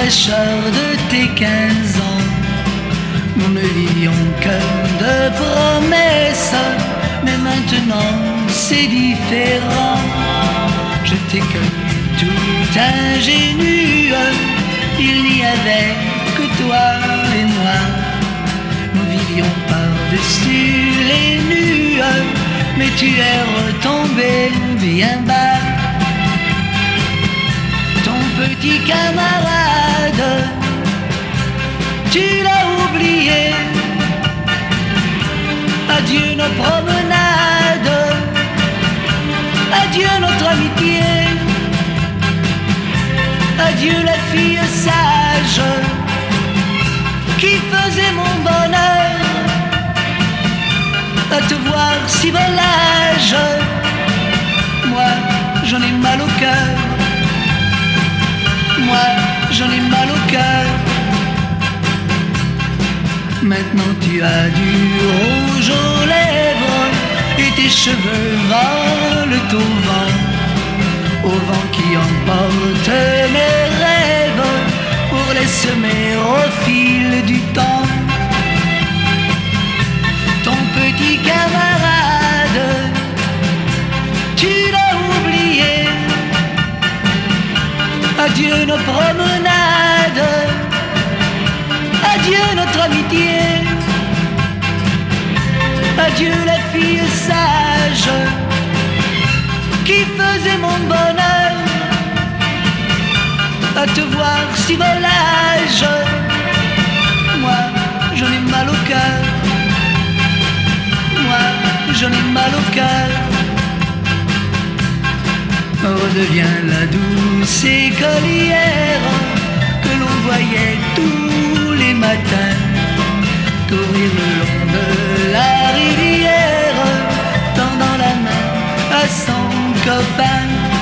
fraîcheur de tes 15 ans. Nous ne vivions que de promesses, mais maintenant c'est différent. Je t'ai connu tout ingénu, il n'y avait que toi et moi. Nous vivions par-dessus les nues, mais tu es retombé bien bas. Ton petit camarade, tu l'as oublié. Adieu nos promenades, adieu notre amitié. Adieu la fille sage qui faisait mon bonheur. À te voir si volage, moi j'en ai mal au cœur. Moi j'en ai mal au cœur. Maintenant tu as du rouge aux lèvres et tes cheveux volent au vent qui emporte mes rêves pour les semer au fil du temps. Ton petit camarade, tu l'as oublié. Adieu nos promenades, adieu notre amitié. Adieu la fille sage qui faisait mon bonheur. À te voir si volage, moi j'en ai mal au cœur. Moi j'en ai mal au cœur. Redeviens la douce écolière que l'on voyait tous les matins courir le long de la rivière, tendant la main à son copain.